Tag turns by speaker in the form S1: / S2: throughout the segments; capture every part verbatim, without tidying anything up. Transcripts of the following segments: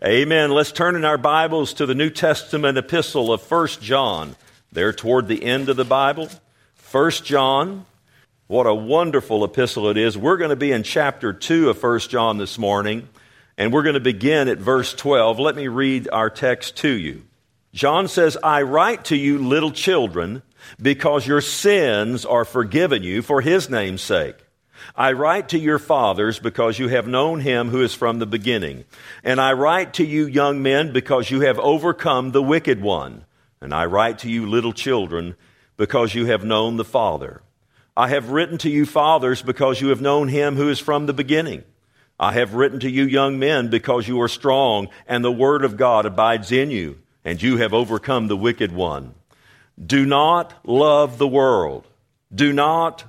S1: Amen. Let's turn in our Bibles to the New Testament epistle of First John. There toward the end of the Bible, First John. What a wonderful epistle it is. We're going to be in chapter two of First John this morning, and we're going to begin at verse twelve. Let me read our text to you. John says, I write to you, little children, because your sins are forgiven you for his name's sake. I write to your fathers because you have known him who is from the beginning. And I write to you, young men, because you have overcome the wicked one. And I write to you, little children, because you have known the Father. I have written to you, fathers, because you have known him who is from the beginning. I have written to you, young men, because you are strong, and the word of God abides in you, and you have overcome the wicked one. Do not love the world. Do not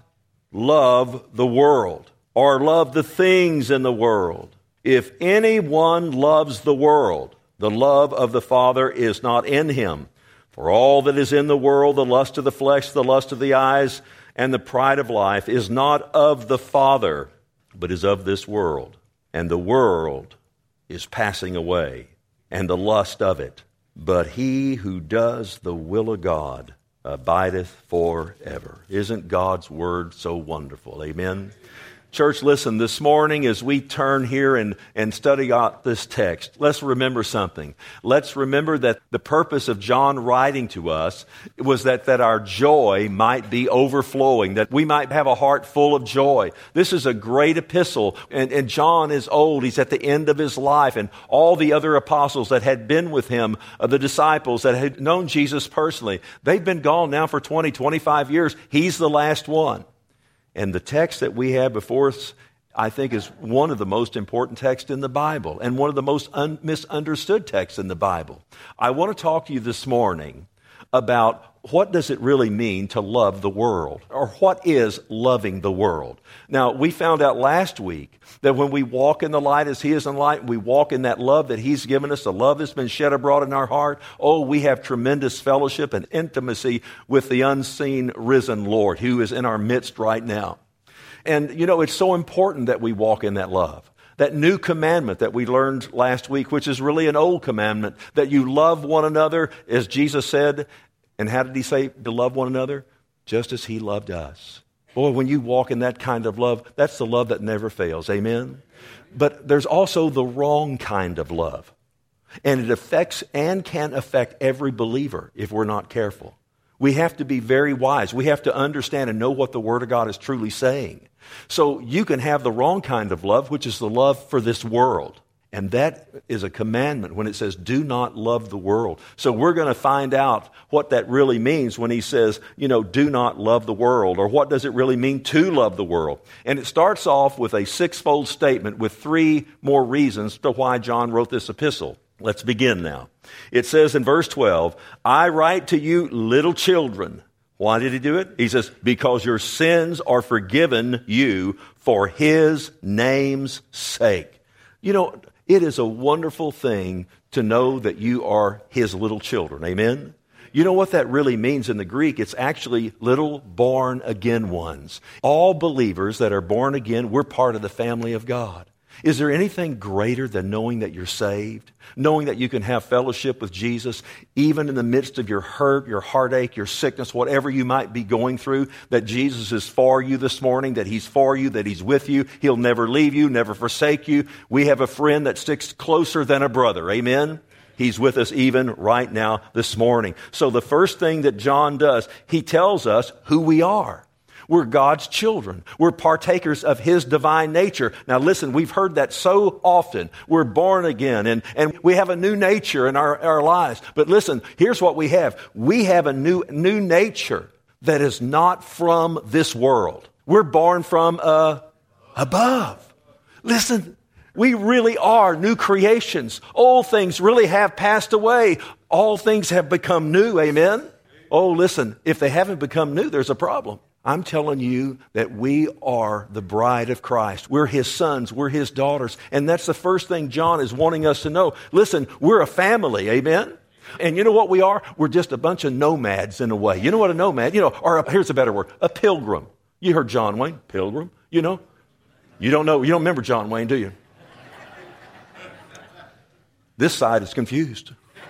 S1: love the world, or love the things in the world. If anyone loves the world, the love of the Father is not in him. For all that is in the world, the lust of the flesh, the lust of the eyes, and the pride of life, is not of the Father, but is of this world. And the world is passing away, and the lust of it. But he who does the will of God abideth forever. Isn't God's word so wonderful? Amen. Church, listen, this morning as we turn here and, and study out this text, let's remember something. Let's remember that the purpose of John writing to us was that, that our joy might be overflowing, that we might have a heart full of joy. This is a great epistle, and, and John is old. He's at the end of his life, and all the other apostles that had been with him, uh, the disciples that had known Jesus personally, they've been gone now for twenty, twenty-five years. He's the last one. And the text that we have before us, I think, is one of the most important texts in the Bible and one of the most un- misunderstood texts in the Bible. I want to talk to you this morning about what does it really mean to love the world, or what is loving the world. Now, we found out last week that when we walk in the light as he is in the light, we walk in that love that he's given us, the love that's been shed abroad in our heart. Oh, we have tremendous fellowship and intimacy with the unseen risen Lord who is in our midst right now. And, you know, it's so important that we walk in that love. That new commandment that we learned last week, which is really an old commandment, that you love one another, as Jesus said. And how did he say to love one another? Just as he loved us. Boy, when you walk in that kind of love, that's the love that never fails. Amen? But there's also the wrong kind of love. And it affects and can affect every believer if we're not careful. We have to be very wise. We have to understand and know what the Word of God is truly saying. So you can have the wrong kind of love, which is the love for this world. And that is a commandment when it says, do not love the world. So we're going to find out what that really means when he says, you know, do not love the world, or what does it really mean to love the world? And it starts off with a sixfold statement with three more reasons to why John wrote this epistle. Let's begin now. It says in verse twelve, I write to you, little children. Why did he do it? He says, because your sins are forgiven you for his name's sake. You know, it is a wonderful thing to know that you are his little children. Amen? You know what that really means in the Greek? It's actually little born again ones. All believers that are born again, we're part of the family of God. Is there anything greater than knowing that you're saved? Knowing that you can have fellowship with Jesus, even in the midst of your hurt, your heartache, your sickness, whatever you might be going through, that Jesus is for you this morning, that he's for you, that he's with you. He'll never leave you, never forsake you. We have a friend that sticks closer than a brother. Amen? He's with us even right now this morning. So the first thing that John does, he tells us who we are. We're God's children. We're partakers of his divine nature. Now listen, we've heard that so often. We're born again and, and we have a new nature in our, our lives. But listen, here's what we have. We have a new, new nature that is not from this world. We're born from uh, above. Listen, we really are new creations. Old things really have passed away. All things have become new. Amen? Oh, listen, if they haven't become new, there's a problem. I'm telling you that we are the bride of Christ. We're his sons. We're his daughters. And that's the first thing John is wanting us to know. Listen, we're a family. Amen? And you know what we are? We're just a bunch of nomads in a way. You know what a nomad? You know, or a, here's a better word, a pilgrim. You heard John Wayne, pilgrim. You know? You don't know, you don't remember John Wayne, do you? This side is confused.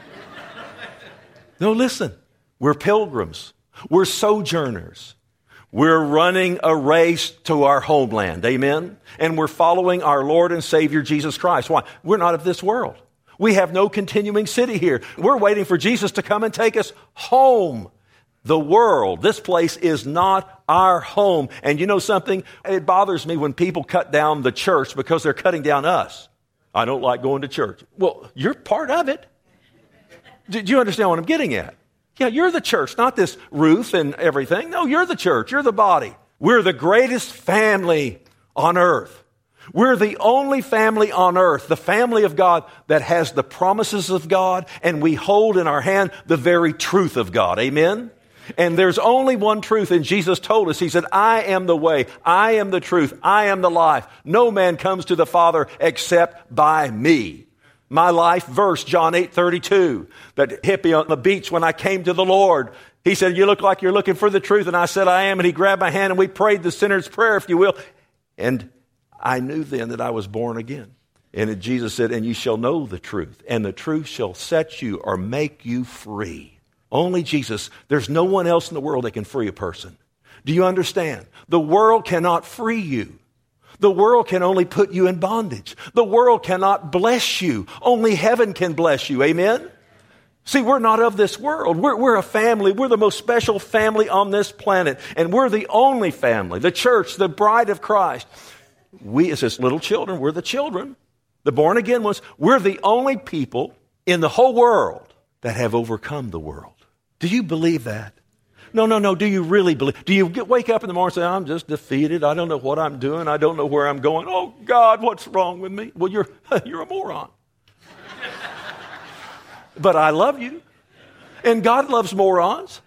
S1: No, listen. We're pilgrims. We're sojourners. We're running a race to our homeland. Amen? And we're following our Lord and Savior, Jesus Christ. Why? We're not of this world. We have no continuing city here. We're waiting for Jesus to come and take us home. The world, this place is not our home. And you know something? It bothers me when people cut down the church because they're cutting down us. I don't like going to church. Well, you're part of it. Do you understand what I'm getting at? Yeah, you're the church, not this roof and everything. No, you're the church. You're the body. We're the greatest family on earth. We're the only family on earth, the family of God that has the promises of God, and we hold in our hand the very truth of God. Amen? And there's only one truth, and Jesus told us, he said, I am the way, I am the truth, I am the life. No man comes to the Father except by me. My life verse, John eight thirty-two, that hippie on the beach when I came to the Lord. He said, you look like you're looking for the truth. And I said, I am. And he grabbed my hand and we prayed the sinner's prayer, if you will. And I knew then that I was born again. And Jesus said, and you shall know the truth, and the truth shall set you or make you free. Only Jesus. There's no one else in the world that can free a person. Do you understand? The world cannot free you. The world can only put you in bondage. The world cannot bless you. Only heaven can bless you. Amen? See, we're not of this world. We're, we're a family. We're the most special family on this planet. And we're the only family, the church, the bride of Christ. We, as his little children, we're the children. The born again ones, we're the only people in the whole world that have overcome the world. Do you believe that? No, no, no. Do you really believe? Do you get, wake up in the morning and say, I'm just defeated. I don't know what I'm doing. I don't know where I'm going. Oh, God, what's wrong with me? Well, you're, you're a moron. But I love you. And God loves morons.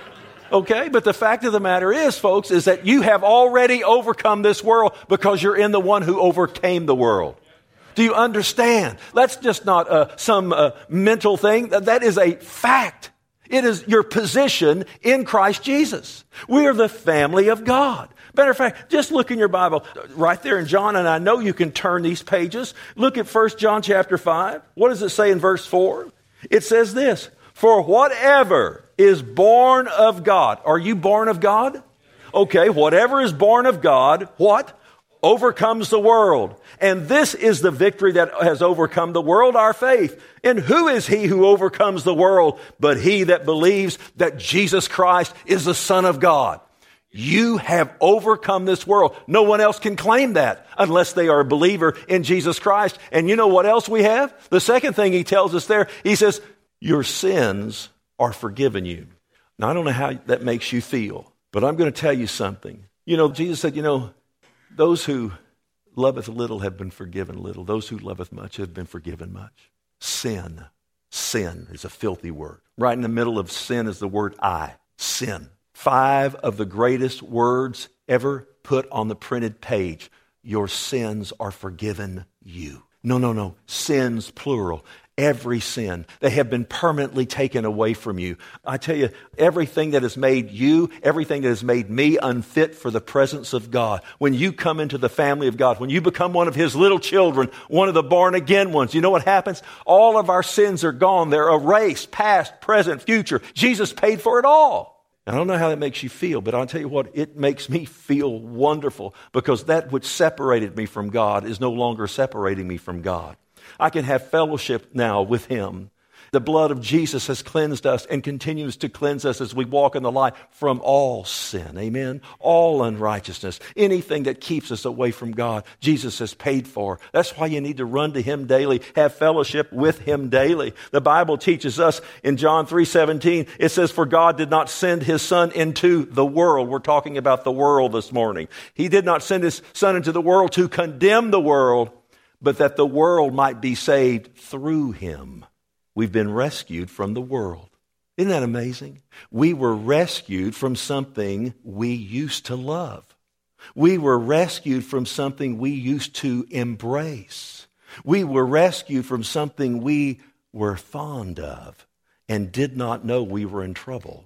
S1: Okay? But the fact of the matter is, folks, is that you have already overcome this world because you're in the one who overcame the world. Do you understand? That's just not uh, some uh, mental thing. That is a fact. It is your position in Christ Jesus. We are the family of God. Matter of fact, just look in your Bible right there in John, and I know you can turn these pages. Look at First John chapter five. What does it say in verse four? It says this, for whatever is born of God. Are you born of God? Okay, whatever is born of God, what? Overcomes the world. And this is the victory that has overcome the world, our faith. And who is he who overcomes the world but he that believes that Jesus Christ is the Son of God? You have overcome this world. No one else can claim that unless they are a believer in Jesus Christ. And you know what else we have? The second thing he tells us there, he says, your sins are forgiven you. Now, I don't know how that makes you feel, but I'm going to tell you something. You know, Jesus said, you know, those who loveth little have been forgiven little. Those who loveth much have been forgiven much. Sin. Sin is a filthy word. Right in the middle of sin is the word I. Sin. Five of the greatest words ever put on the printed page. Your sins are forgiven you. No, no, no. Sins, plural. Every sin. They have been permanently taken away from you. I tell you, everything that has made you, everything that has made me unfit for the presence of God. When you come into the family of God, when you become one of his little children, one of the born again ones, you know what happens? All of our sins are gone. They're erased, past, present, future. Jesus paid for it all. I don't know how that makes you feel, but I'll tell you what, it makes me feel wonderful because that which separated me from God is no longer separating me from God. I can have fellowship now with him. The blood of Jesus has cleansed us and continues to cleanse us as we walk in the light from all sin. Amen? All unrighteousness. Anything that keeps us away from God, Jesus has paid for. That's why you need to run to him daily, have fellowship with him daily. The Bible teaches us in John three seventeen, it says, for God did not send his Son into the world. We're talking about the world this morning. He did not send his Son into the world to condemn the world, but that the world might be saved through him. We've been rescued from the world. Isn't that amazing? We were rescued from something we used to love. We were rescued from something we used to embrace. We were rescued from something we were fond of and did not know we were in trouble.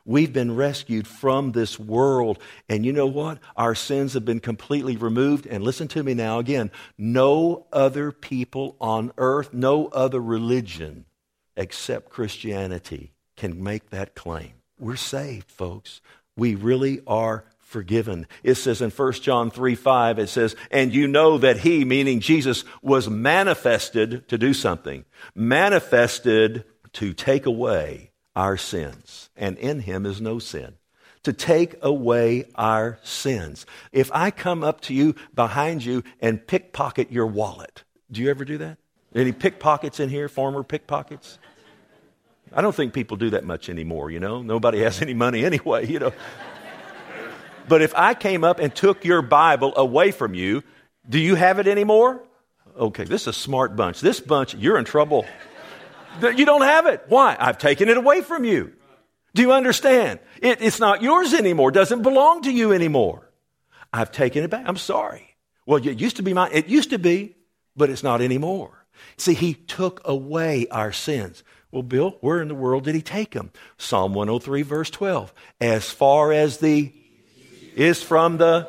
S1: We've been rescued from this world. And you know what? Our sins have been completely removed. And listen to me now again. No other people on earth, no other religion except Christianity can make that claim. We're saved, folks. We really are forgiven. It says in First John three five, it says, and you know that he, meaning Jesus, was manifested to do something. Manifested to take away our sins. And in him is no sin. To take away our sins. If I come up to you behind you and pickpocket your wallet, do you ever do that? Any pickpockets in here, former pickpockets? I don't think people do that much anymore, you know. Nobody has any money anyway, you know. But if I came up and took your Bible away from you, do you have it anymore? Okay, this is a smart bunch. This bunch, you're in trouble. You don't have it. Why? I've taken it away from you. Do you understand? It, it's not yours anymore. It doesn't belong to you anymore. I've taken it back. I'm sorry. Well, it used to be mine. It used to be, but it's not anymore. See, he took away our sins. Well, Bill, where in the world did he take them? Psalm one oh three, verse twelve. As far as the is from the...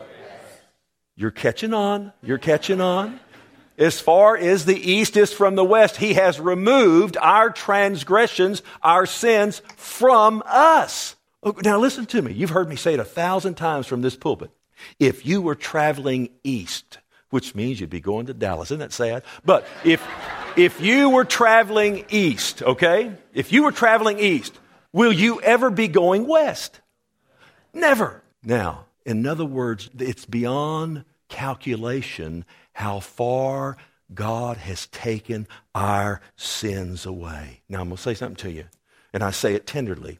S1: You're catching on. You're catching on. As far as the east is from the west, he has removed our transgressions, our sins from us. Now listen to me. You've heard me say it a thousand times from this pulpit. If you were traveling east, which means you'd be going to Dallas, isn't that sad? But if... If you were traveling east, okay? If you were traveling east, will you ever be going west? Never. Now, in other words, it's beyond calculation how far God has taken our sins away. Now, I'm going to say something to you, and I say it tenderly.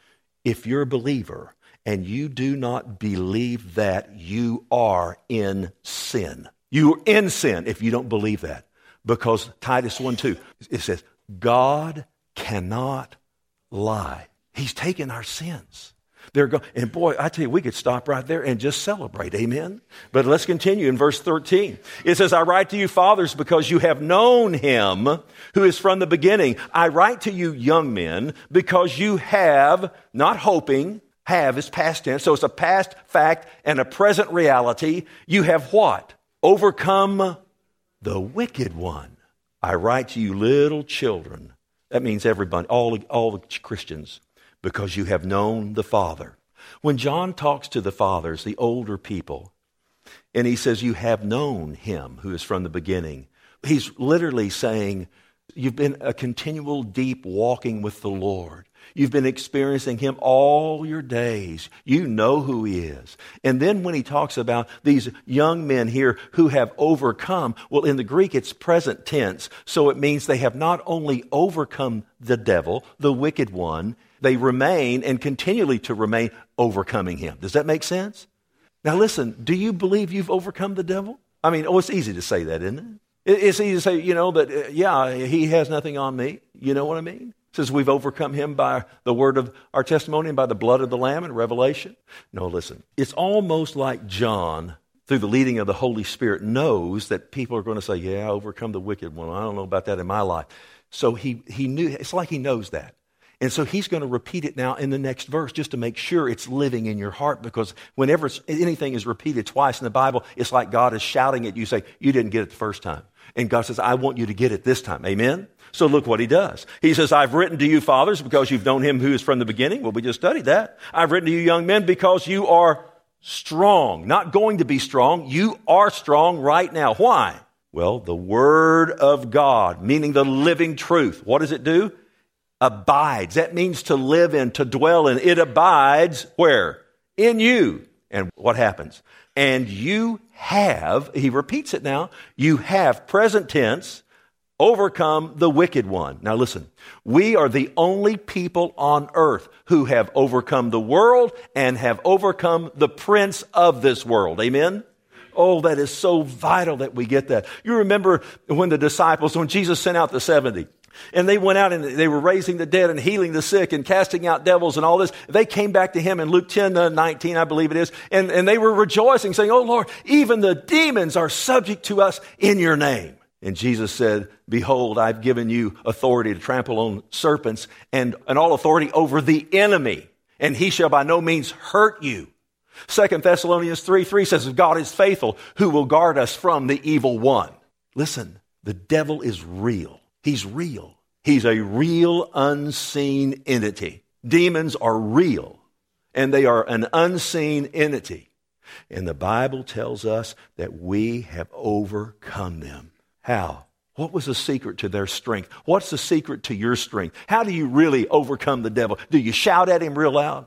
S1: If you're a believer and you do not believe that, you are in sin. You're in sin if you don't believe that. Because Titus one two, it says, God cannot lie. He's taken our sins. They're go- and boy, I tell you, we could stop right there and just celebrate. Amen? But let's continue in verse thirteen. It says, I write to you, fathers, because you have known him who is from the beginning. I write to you, young men, because you have, not hoping, have is past tense, so it's a past fact and a present reality. You have what? Overcome the wicked one. I write to you, little children. That means everybody, all, all the Christians, because you have known the Father. When John talks to the fathers, the older people, and he says, you have known him who is from the beginning, he's literally saying, you've been a continual deep walking with the Lord. You've been experiencing him all your days. You know who he is. And then when he talks about these young men here who have overcome, well, in the Greek, it's present tense. So it means they have not only overcome the devil, the wicked one, they remain and continually to remain overcoming him. Does that make sense? Now listen, do you believe you've overcome the devil? I mean, oh, it's easy to say that, isn't it? It's easy to say, you know, that, uh, yeah, he has nothing on me. You know what I mean? It says we've overcome him by the word of our testimony and by the blood of the Lamb in Revelation. No, listen. It's almost like John, through the leading of the Holy Spirit, knows that people are going to say, yeah, I overcome the wicked one. I don't know about that in my life. So he, he knew, it's like he knows that. And so he's going to repeat it now in the next verse just to make sure it's living in your heart, because whenever anything is repeated twice in the Bible, it's like God is shouting at you, say, you didn't get it the first time. And God says, I want you to get it this time. Amen? So look what he does. He says, I've written to you, fathers, because you've known him who is from the beginning. Well, we just studied that. I've written to you, young men, because you are strong. Not going to be strong. You are strong right now. Why? Well, the word of God, meaning the living truth. What does it do? Abides. That means to live in, to dwell in. It abides where? In you. And what happens? And you have, he repeats it now, you have, present tense, overcome the wicked one. Now listen, we are the only people on earth who have overcome the world and have overcome the prince of this world. Amen? Oh, that is so vital that we get that. You remember when the disciples, when Jesus sent out the seventy, and they went out and they were raising the dead and healing the sick and casting out devils and all this. They came back to him in Luke ten nineteen, I believe it is. And, and they were rejoicing, saying, oh Lord, even the demons are subject to us in your name. And Jesus said, behold, I've given you authority to trample on serpents and, and all authority over the enemy. and he shall by no means hurt you. Second Thessalonians three three says, God is faithful, who will guard us from the evil one. Listen, the devil is real. He's real. He's a real unseen entity. Demons are real, and they are an unseen entity. And the Bible tells us that we have overcome them. How? What was the secret to their strength? What's the secret to your strength? How do you really overcome the devil? Do you shout at him real loud?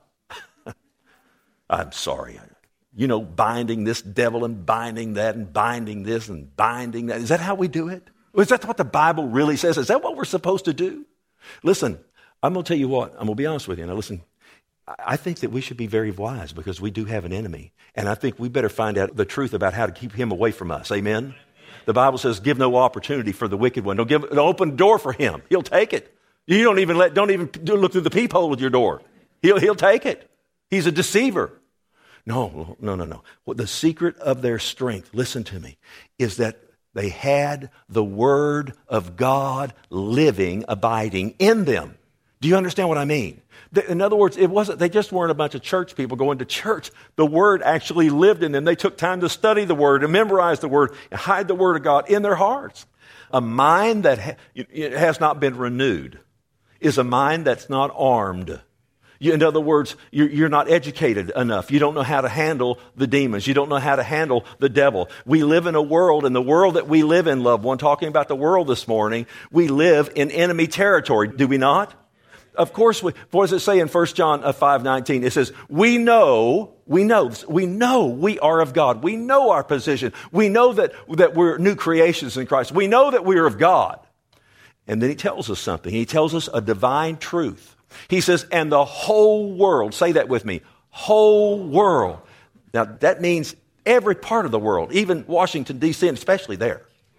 S1: I'm sorry. You know, binding this devil and binding that and binding this and binding that. Is that how we do it? Is that what the Bible really says? Is that what we're supposed to do? Listen, I'm going to tell you what. I'm going to be honest with you. Now listen, I think that we should be very wise because we do have an enemy. And I think we better find out the truth about how to keep him away from us. Amen? The Bible says, give no opportunity for the wicked one. Don't give an open door for him. He'll take it. You don't even let, don't even look through the peephole at your door. He'll, he'll take it. He's a deceiver. No, no, no, no. Well, the secret of their strength, listen to me, is that they had the Word of God living, abiding in them. Do you understand what I mean? In other words, it wasn't, they just weren't a bunch of church people going to church. The Word actually lived in them. They took time to study the Word and memorize the Word and hide the Word of God in their hearts. A mind that ha- has not been renewed is a mind that's not armed. You, in other words, you're, you're not educated enough. You don't know how to handle the demons. You don't know how to handle the devil. We live in a world, and the world that we live in, loved one, talking about the world this morning, we live in enemy territory, do we not? Of course, we, what does it say in First John five nineteen? It says, we know, we know, we know we are of God. We know our position. We know that, that we're new creations in Christ. We know that we are of God. And then he tells us something. He tells us a divine truth. He says, and the whole world, say that with me, whole world. Now, that means every part of the world, even Washington, D C, and especially there.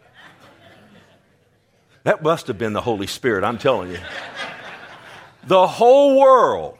S1: That must have been the Holy Spirit, I'm telling you. The whole world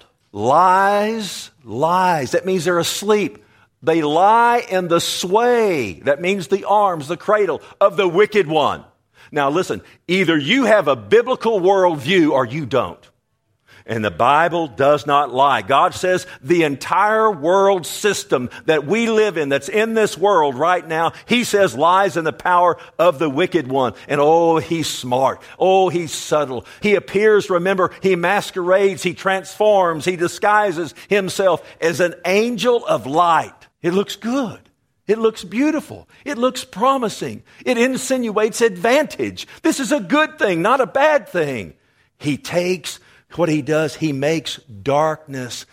S1: lies, lies. That means they're asleep. They lie in the sway. That means the arms, the cradle of the wicked one. Now listen, either you have a biblical worldview or you don't. And the Bible does not lie. God says the entire world system that we live in, that's in this world right now, he says lies in the power of the wicked one. And oh, he's smart. Oh, he's subtle. He appears, remember, he masquerades, he transforms, he disguises himself as an angel of light. It looks good. It looks beautiful. It looks promising. It insinuates advantage. This is a good thing, not a bad thing. He takes What he does, he makes darkness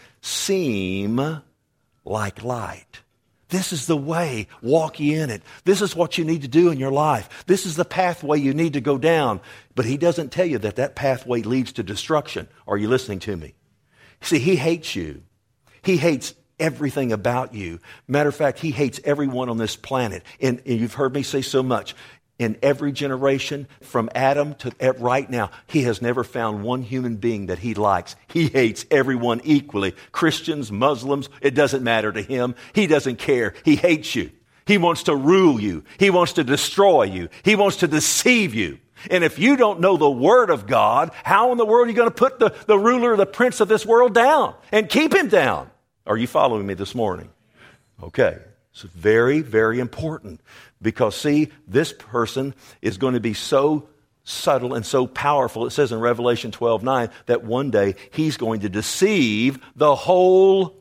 S1: seem like light. This is the way. Walk ye in it. This is what you need to do in your life. This is the pathway you need to go down. But he doesn't tell you that that pathway leads to destruction. Are you listening to me? See, he hates you. He hates everything about you. Matter of fact, he hates everyone on this planet. And, and you've heard me say so much. In every generation, from Adam to right now, he has never found one human being that he likes. He hates everyone equally. Christians, Muslims, it doesn't matter to him. He doesn't care. He hates you. He wants to rule you. He wants to destroy you. He wants to deceive you. And if you don't know the Word of God, how in the world are you going to put the, the ruler, the prince of this world down and keep him down? Are you following me this morning? Okay. It's very, very important. Because, see, this person is going to be so subtle and so powerful, it says in Revelation twelve nine, that one day he's going to deceive the whole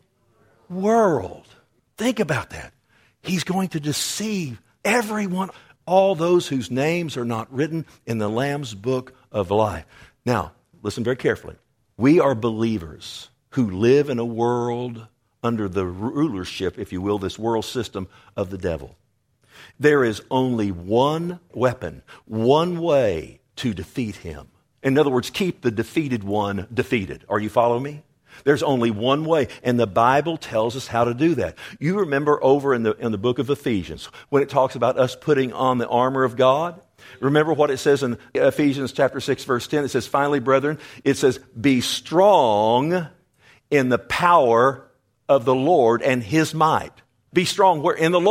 S1: world. Think about that. He's going to deceive everyone, all those whose names are not written in the Lamb's book of life. Now, listen very carefully. We are believers who live in a world under the rulership, if you will, this world system of the devil. There is only one weapon, one way to defeat him. In other words, keep the defeated one defeated. Are you following me? There's only one way, and the Bible tells us how to do that. You remember over in the, in the book of Ephesians, when it talks about us putting on the armor of God? Remember what it says in Ephesians chapter six, verse ten? It says, finally, brethren, it says, be strong in the power of the Lord and his might. Be strong where? In the Lord.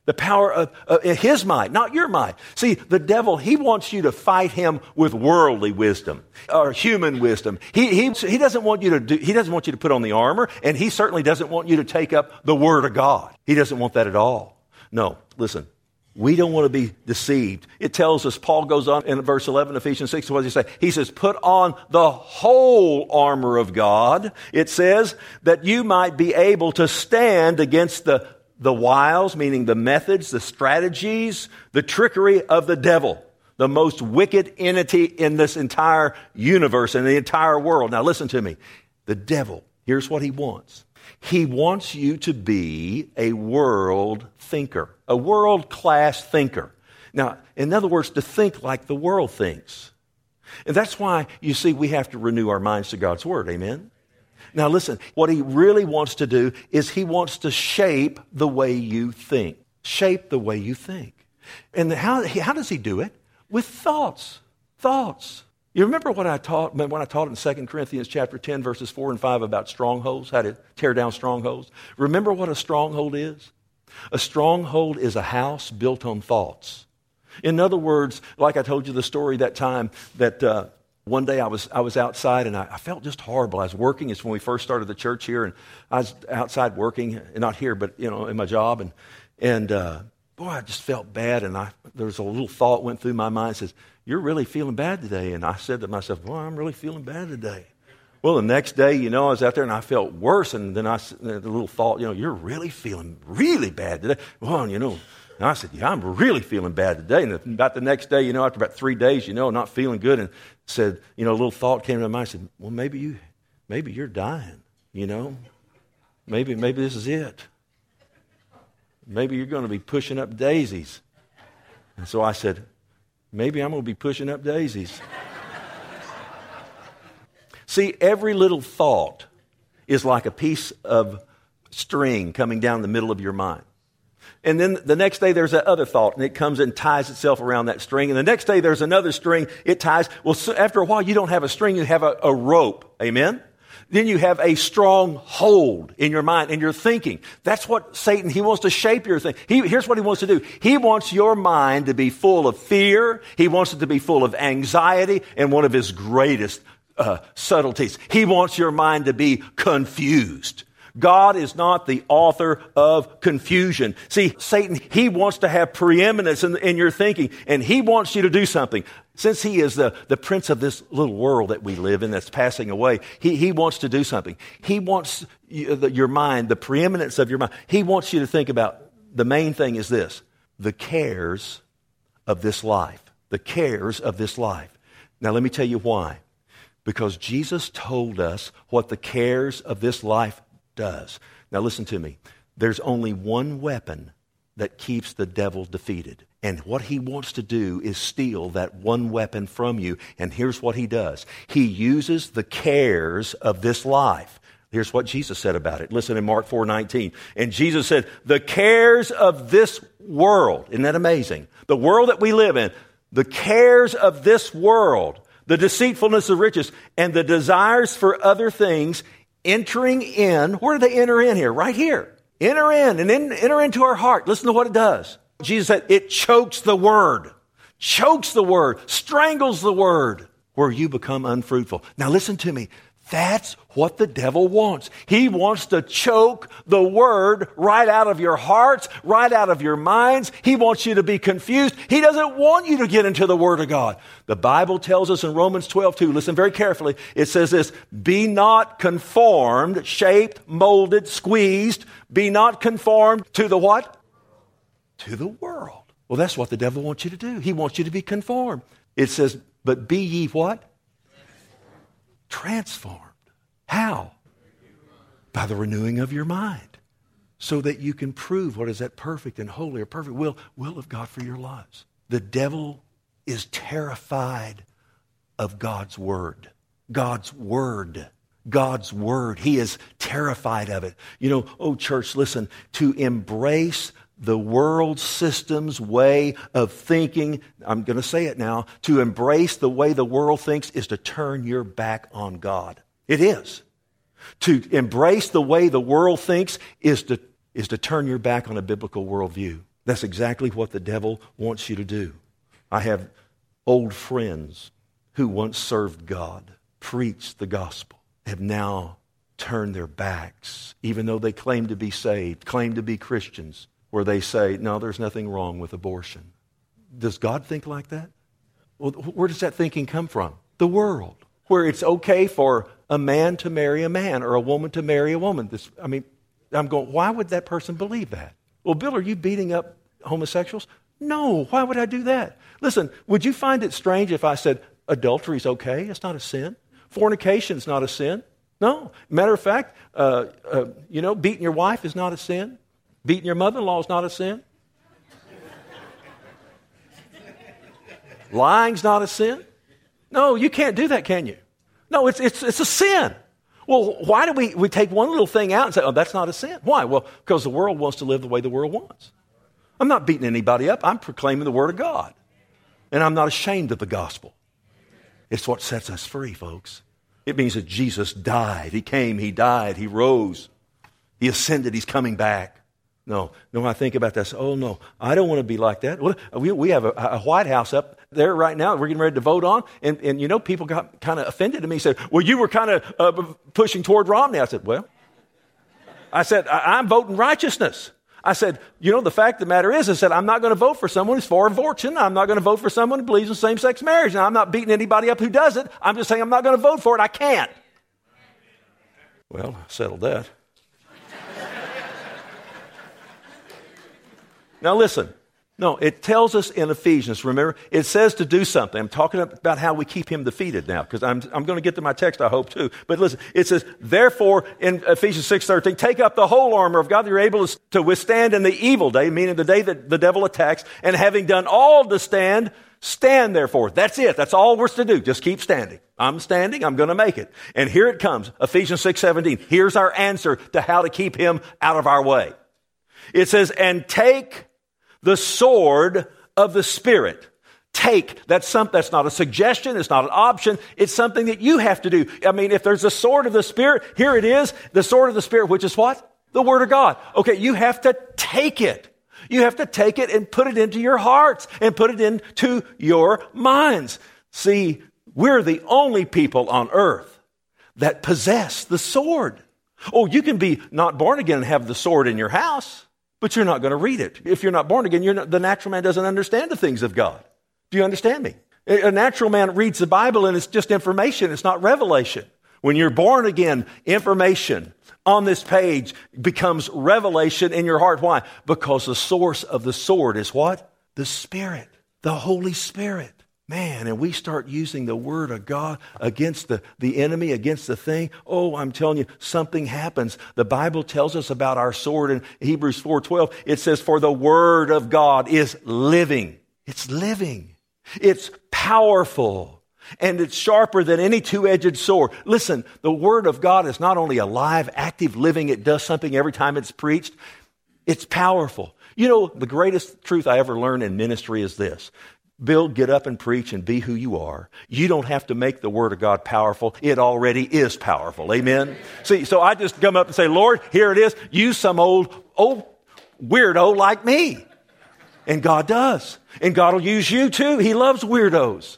S1: The power of uh, his might, not your might. See, the devil, he wants you to fight him with worldly wisdom or human wisdom. He, he, he doesn't want you to do, he doesn't want you to put on the armor, and he certainly doesn't want you to take up the word of God. He doesn't want that at all. No, listen, we don't want to be deceived. It tells us, Paul goes on in verse eleven, Ephesians six, what does he say? He says, put on the whole armor of God. It says that you might be able to stand against the The wiles, meaning the methods, the strategies, the trickery of the devil, the most wicked entity in this entire universe and the entire world. Now listen to me. The devil, here's what he wants. He wants you to be a world thinker, a world-class thinker. Now, in other words, to think like the world thinks. And that's why, you see, we have to renew our minds to God's Word. Amen? Now listen, what he really wants to do is he wants to shape the way you think. Shape the way you think. And how, how does he do it? With thoughts. Thoughts. You remember what I taught when I taught in Second Corinthians chapter ten, verses four and five about strongholds, how to tear down strongholds? Remember what a stronghold is? A stronghold is a house built on thoughts. In other words, like I told you the story that time that... Uh, One day I was I was outside and I, I felt just horrible. I was working. It's when we first started the church here, and I was outside working, not here, but you know, in my job, and and uh, boy, I just felt bad. And I there was a little thought went through my mind, says, "You're really feeling bad today." And I said to myself, "Well, I'm really feeling bad today." Well, the next day, you know, I was out there and I felt worse, and then I the little thought, you know, "You're really feeling really bad today." Well, you know. And I said, yeah, I'm really feeling bad today. And about the next day, you know, after about three days, you know, not feeling good, and said, you know, a little thought came to my mind. I said, well, maybe you, maybe you're dying, you know. Maybe, maybe this is it. Maybe you're going to be pushing up daisies. And so I said, maybe I'm going to be pushing up daisies. See, every little thought is like a piece of string coming down the middle of your mind. And then the next day there's that other thought, and it comes and ties itself around that string. And the next day there's another string, it ties. Well, so after a while you don't have a string, you have a, a rope. Amen? Then you have a strong hold in your mind and your thinking. That's what Satan, he wants to shape your thinking. He, here's what he wants to do. He wants your mind to be full of fear. He wants it to be full of anxiety. And one of his greatest uh, subtleties, he wants your mind to be confused. God is not the author of confusion. See, Satan, he wants to have preeminence in, in your thinking, and he wants you to do something. Since he is the, the prince of this little world that we live in that's passing away, he, he wants to do something. He wants you, the, your mind, the preeminence of your mind. He wants you to think about, the main thing is this, the cares of this life. The cares of this life. Now let me tell you why. Because Jesus told us what the cares of this life does. Now listen to me. There's only one weapon that keeps the devil defeated. And what he wants to do is steal that one weapon from you. And here's what he does. He uses the cares of this life. Here's what Jesus said about it. Listen in Mark four nineteen. And Jesus said, the cares of this world. Isn't that amazing? The world that we live in. The cares of this world. The deceitfulness of riches. And the desires for other things entering in. Where do they enter in here? Right here. Enter in and in, enter into our heart. Listen to what it does. Jesus said, it chokes the word. Chokes the word. Strangles the word. Where you become unfruitful. Now listen to me. That's what the devil wants. He wants to choke the word right out of your hearts, right out of your minds. He wants you to be confused. He doesn't want you to get into the word of God. The Bible tells us in Romans twelve two, listen very carefully. It says this, be not conformed, shaped, molded, squeezed. Be not conformed to the what? To the world. Well, that's what the devil wants you to do. He wants you to be conformed. It says, but be ye what? Transformed. How? By the renewing of your mind. So that you can prove what is that perfect and holy or perfect will, will of God for your lives. The devil is terrified of God's word. God's word. God's word. He is terrified of it. You know, oh church, listen, to embrace the world system's way of thinking, I'm going to say it now, to embrace the way the world thinks is to turn your back on God. It is. To embrace the way the world thinks is to, is to turn your back on a biblical worldview. That's exactly what the devil wants you to do. I have old friends who once served God, preached the gospel, have now turned their backs, even though they claim to be saved, claim to be Christians, where they say, no, there's nothing wrong with abortion. Does God think like that? Well, where does that thinking come from? The world, where it's okay for a man to marry a man or a woman to marry a woman. This, I mean, I'm going, why would that person believe that? Well, Bill, are you beating up homosexuals? No, why would I do that? Listen, would you find it strange if I said adultery is okay? It's not a sin. Fornication is not a sin. No. Matter of fact, uh, uh, you know, beating your wife is not a sin. Beating your mother-in-law is not a sin. Lying's not a sin. No, you can't do that, can you? No, it's it's it's a sin. Well, why do we, we take one little thing out and say, oh, that's not a sin? Why? Well, because the world wants to live the way the world wants. I'm not beating anybody up. I'm proclaiming the Word of God. And I'm not ashamed of the gospel. It's what sets us free, folks. It means that Jesus died. He came, He died, He rose. He ascended, He's coming back. No, no, I think about that. Oh, no, I don't want to be like that. We, we have a, a White House up there right now we're getting ready to vote on. And, and you know, people got kind of offended at me. Said, well, you were kind of uh, pushing toward Romney. I said, well, I said, I, I'm voting righteousness. I said, you know, the fact of the matter is, I said, I'm not going to vote for someone who's for abortion. I'm not going to vote for someone who believes in same-sex marriage. Now, I'm not beating anybody up who doesn't. I'm just saying I'm not going to vote for it. I can't. Well, settled that. Now listen, no, it tells us in Ephesians, remember, it says to do something. I'm talking about how we keep him defeated now, because I'm, I'm going to get to my text, I hope, too. But listen, it says, therefore, in Ephesians six thirteen, take up the whole armor of God that you're able to withstand in the evil day, meaning the day that the devil attacks, and having done all to stand, stand therefore. That's it. That's all we're to do. Just keep standing. I'm standing. I'm going to make it. And here it comes, Ephesians six seventeen. Here's our answer to how to keep him out of our way. It says, and take the sword of the Spirit. Take. That's some, that's not a suggestion. It's not an option. It's something that you have to do. I mean, if there's a sword of the Spirit, here it is. The sword of the Spirit, which is what? The Word of God. Okay, you have to take it. You have to take it and put it into your hearts and put it into your minds. See, we're the only people on earth that possess the sword. Oh, you can be not born again and have the sword in your house, but you're not going to read it. If you're not born again, you're not, the natural man doesn't understand the things of God. Do you understand me? A natural man reads the Bible and it's just information. It's not revelation. When you're born again, information on this page becomes revelation in your heart. Why? Because the source of the sword is what? The Spirit, the Holy Spirit. Man, and we start using the Word of God against the, the enemy, against the thing. Oh, I'm telling you, something happens. The Bible tells us about our sword in Hebrews four twelve. It says, for the Word of God is living. It's living. It's powerful. And it's sharper than any two-edged sword. Listen, the Word of God is not only alive, active, living. It does something every time it's preached. It's powerful. You know, the greatest truth I ever learned in ministry is this. Bill, get up and preach and be who you are. You don't have to make the Word of God powerful. It already is powerful. Amen? See, so I just come up and say, Lord, here it is. Use some old, old weirdo like me. And God does. And God will use you too. He loves weirdos.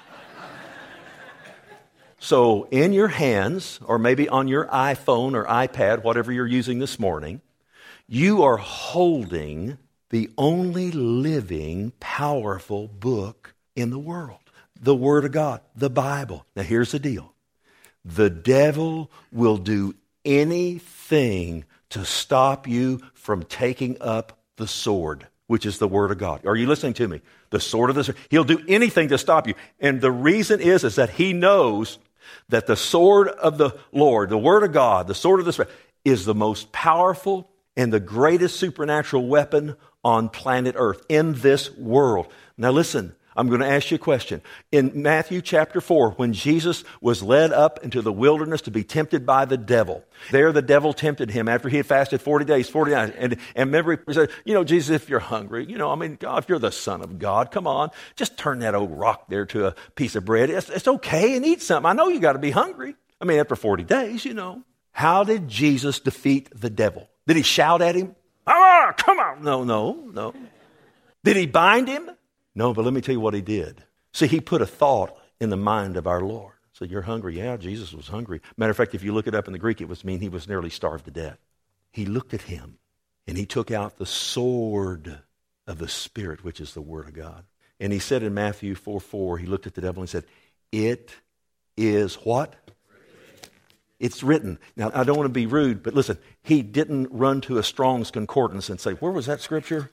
S1: So in your hands, or maybe on your iPhone or iPad, whatever you're using this morning, you are holding the only living, powerful book in the world. The Word of God, the Bible. Now here's the deal. The devil will do anything to stop you from taking up the sword, which is the Word of God. Are you listening to me? The sword of the sword. He'll do anything to stop you. And the reason is, is that he knows that the sword of the Lord, the Word of God, the sword of the Spirit, is the most powerful and the greatest supernatural weapon on planet Earth, in this world. Now listen, I'm going to ask you a question. In Matthew chapter four, when Jesus was led up into the wilderness to be tempted by the devil, there the devil tempted him after he had fasted forty days, forty nights. And, and remember, he said, you know, Jesus, if you're hungry, you know, I mean, God, if you're the Son of God, come on, just turn that old rock there to a piece of bread. It's, it's okay, and eat something. I know you got to be hungry. I mean, after forty days, you know. How did Jesus defeat the devil? Did he shout at him? Ah, come on. No, no, no. Did he bind him? No, but let me tell you what he did. See, he put a thought in the mind of our Lord. So you're hungry. Yeah, Jesus was hungry. Matter of fact, if you look it up in the Greek, it was mean he was nearly starved to death. He looked at him and he took out the sword of the Spirit, which is the Word of God. And he said in Matthew four four, he looked at the devil and said, it is what? It's written. Now, I don't want to be rude, but listen, he didn't run to a Strong's Concordance and say, where was that scripture?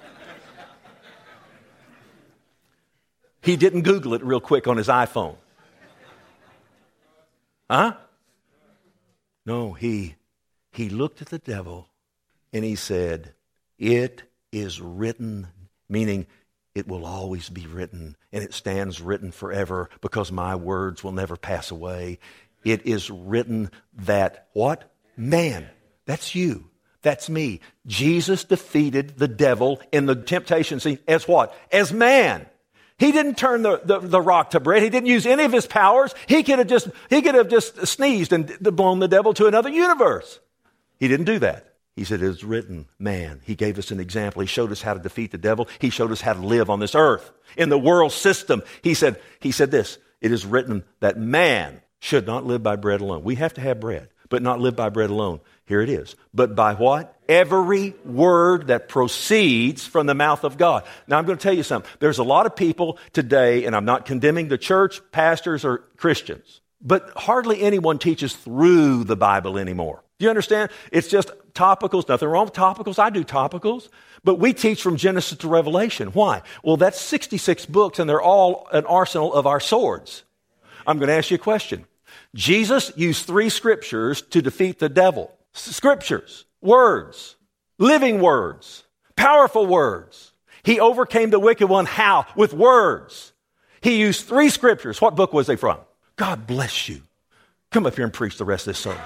S1: He didn't Google it real quick on his iPhone. Huh? No, he, he looked at the devil and he said, it is written, meaning it will always be written, and it stands written forever because my words will never pass away. It is written that what? Man. That's you. That's me. Jesus defeated the devil in the temptation scene as what? As man. He didn't turn the, the, the rock to bread. He didn't use any of his powers. He could have just, he could have just sneezed and blown the devil to another universe. He didn't do that. He said, it is written, man. He gave us an example. He showed us how to defeat the devil. He showed us how to live on this earth. In the world system, he said, he said this, it is written that man should not live by bread alone. We have to have bread, but not live by bread alone. Here it is. But by what? Every word that proceeds from the mouth of God. Now, I'm going to tell you something. There's a lot of people today, and I'm not condemning the church, pastors, or Christians, but hardly anyone teaches through the Bible anymore. Do you understand? It's just topicals. Nothing wrong with topicals. I do topicals. But we teach from Genesis to Revelation. Why? Well, that's sixty-six books, and they're all an arsenal of our swords. I'm going to ask you a question. Jesus used three scriptures to defeat the devil. Scriptures, words, living words, powerful words. He overcame the wicked one. How? With words. He used three scriptures. What book was they from? God bless you. Come up here and preach the rest of this sermon.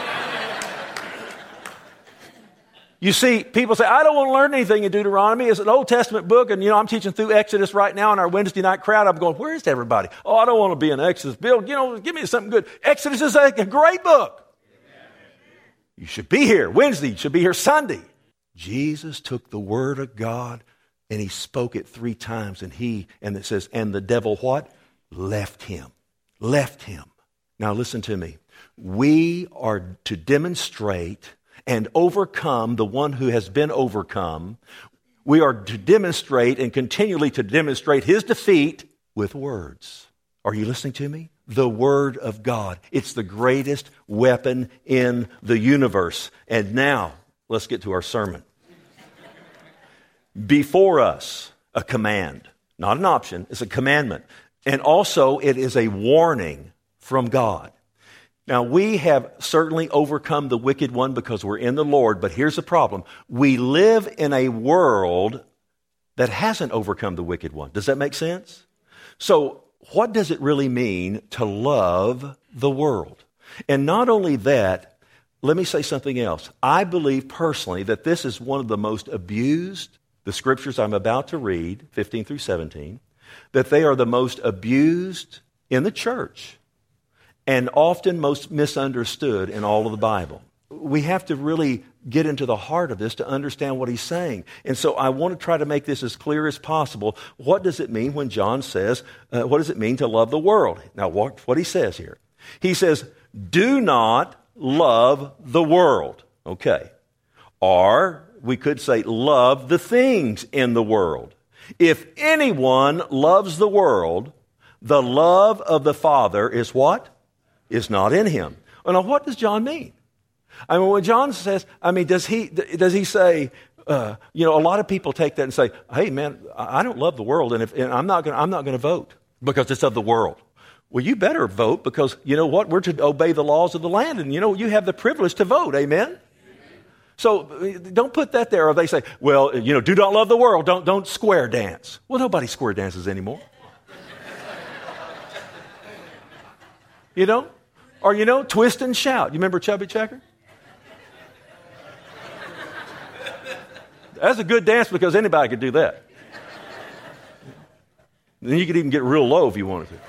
S1: You see, people say, I don't want to learn anything in Deuteronomy. It's an Old Testament book, and, you know, I'm teaching through Exodus right now in our Wednesday night crowd. I'm going, where's everybody? Oh, I don't want to be in Exodus. Bill, you know, give me something good. Exodus is a, a great book. You should be here Wednesday. You should be here Sunday. Jesus took the Word of God, and He spoke it three times, and He, and it says, and the devil what? Left Him. Left Him. Now, listen to me. We are to demonstrate and overcome the one who has been overcome. We are to demonstrate and continually to demonstrate His defeat with words. Are you listening to me? The Word of God. It's the greatest weapon in the universe. And now, let's get to our sermon. Before us, a command. Not an option, it's a commandment. And also, it is a warning from God. Now, we have certainly overcome the wicked one because we're in the Lord, but here's the problem. We live in a world that hasn't overcome the wicked one. Does that make sense? So, what does it really mean to love the world? And not only that, let me say something else. I believe personally that this is one of the most abused, the scriptures I'm about to read, fifteen through seventeen, that they are the most abused in the church and often most misunderstood in all of the Bible. We have to really get into the heart of this to understand what he's saying. And so I want to try to make this as clear as possible. What does it mean when John says, uh, what does it mean to love the world? Now, what, what he says here. He says, do not love the world. Okay. Or we could say, love the things in the world. If anyone loves the world, the love of the Father is what? Is not in him. Well, now, what does John mean? I mean, when John says, I mean, does he does he say, uh, you know, a lot of people take that and say, hey, man, I don't love the world, and, if, and I'm not going I'm not going to vote because it's of the world. Well, you better vote because, you know what, we're to obey the laws of the land, and, you know, you have the privilege to vote, amen? Amen. So don't put that there, or they say, well, you know, do not love the world, don't, don't square dance. Well, nobody square dances anymore. You know? Or, you know, twist and shout. You remember Chubby Checker? That's a good dance because anybody could do that. Then you could even get real low if you wanted to.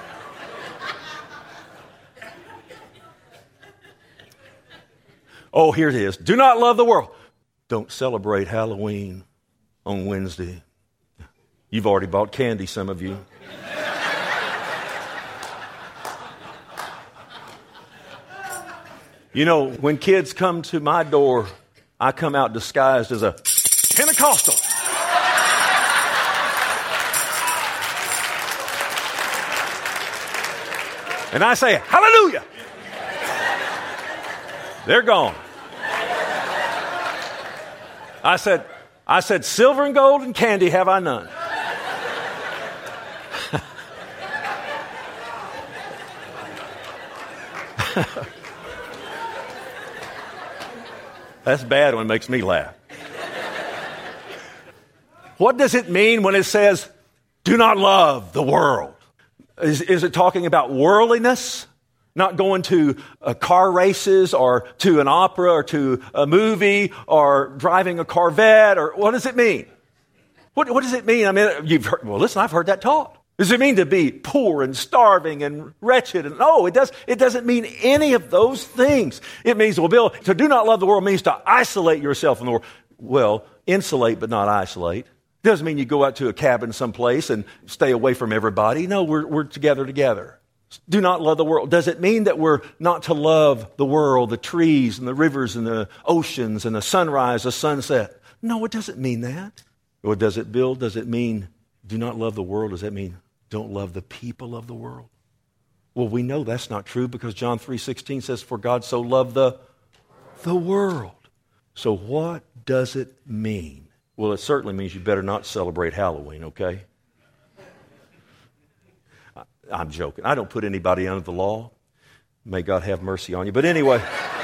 S1: Oh, here it is. Do not love the world. don't celebrate Halloween on Wednesday. You've already bought candy, some of you. You know, when kids come to my door, I come out disguised as a Pentecostal. And I say, hallelujah. They're gone. I said, I said, silver and gold and candy have I none. That's bad when it makes me laugh. What does it mean when it says, do not love the world? Is, is it talking about worldliness? Not going to uh, car races or to an opera or to a movie or driving a Corvette? Or what does it mean? What, what does it mean? I mean, you've heard, well, listen, I've heard that taught. Does it mean to be poor and starving and wretched? And no, it does. It doesn't mean any of those things. It means, well, Bill, to do not love the world means to isolate yourself from the world. Well, insulate but not isolate. It doesn't mean you go out to a cabin someplace and stay away from everybody. No, we're we're together together. Do not love the world. Does it mean that we're not to love the world, the trees and the rivers and the oceans and the sunrise, the sunset? No, it doesn't mean that. What does it, Bill? Does it mean do not love the world? Does that mean don't love the people of the world? Well, we know that's not true because John three sixteen says, for God so loved the, the world. So what does it mean? Well, it certainly means you better not celebrate Halloween, okay? I, I'm joking. I don't put anybody under the law. May God have mercy on you. But anyway,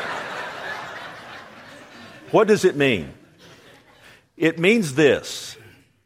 S1: what does it mean? It means this.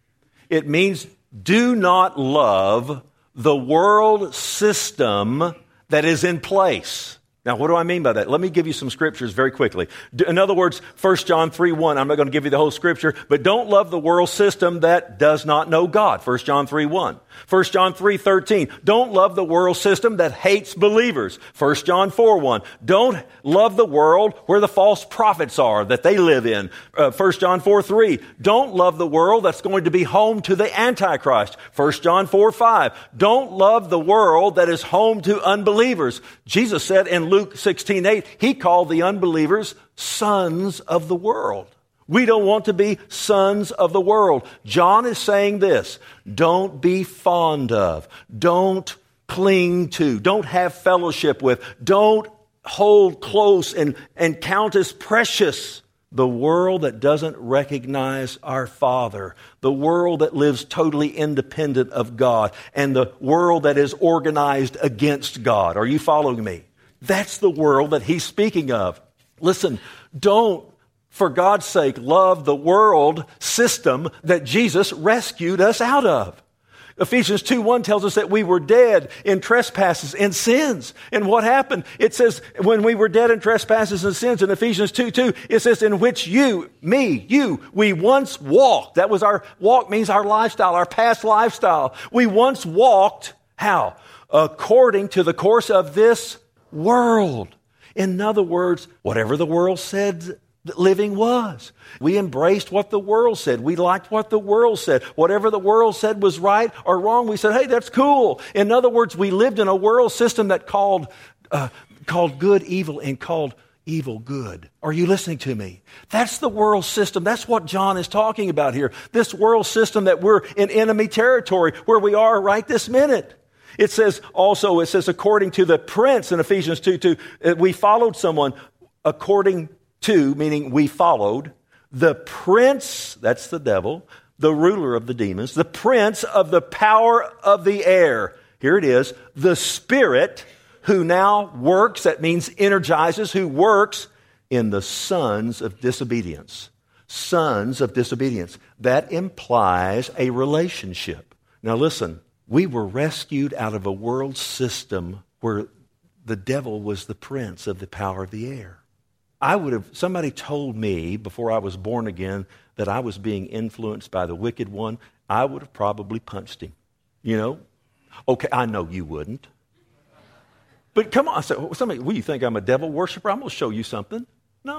S1: It means do not love the world system that is in place. Now, what do I mean by that? Let me give you some scriptures very quickly. In other words, First John three one, I'm not going to give you the whole scripture, but don't love the world system that does not know God. First John three one. First John three thirteen, don't love the world system that hates believers. First John four one, don't love the world where the false prophets are that they live in. Uh, First John four three, don't love the world that's going to be home to the Antichrist. First John four five, don't love the world that is home to unbelievers. Jesus said in Luke sixteen eight, he called the unbelievers sons of the world. We don't want to be sons of the world. John is saying this, don't be fond of, don't cling to, don't have fellowship with, don't hold close and, and count as precious the world that doesn't recognize our Father, the world that lives totally independent of God, and the world that is organized against God. Are you following me? That's the world that he's speaking of. Listen, don't, for God's sake, love the world system that Jesus rescued us out of. Ephesians two one tells us that we were dead in trespasses and sins. And what happened? It says, when we were dead in trespasses and sins, in Ephesians two two, it says, in which you, me, you, we once walked. That was our, walk means our lifestyle, our past lifestyle. We once walked, how? According to the course of this world. In other words, whatever the world said living was. We embraced what the world said. We liked what the world said. Whatever the world said was right or wrong, we said, hey, that's cool. In other words, we lived in a world system that called uh, called good evil and called evil good. Are you listening to me? That's the world system. That's what John is talking about here. This world system that we're in enemy territory, where we are right this minute. It says also, it says, according to the prince in Ephesians two two, we followed someone according to, meaning we followed, the prince, that's the devil, the ruler of the demons, the prince of the power of the air. Here it is, the spirit who now works, that means energizes, who works in the sons of disobedience. Sons of disobedience. That implies a relationship. Now listen, we were rescued out of a world system where the devil was the prince of the power of the air. I would have, somebody told me before I was born again that I was being influenced by the wicked one, I would have probably punched him. You know? Okay, I know you wouldn't. But come on, so somebody, well, you think I'm a devil worshiper? I'm going to show you something. No.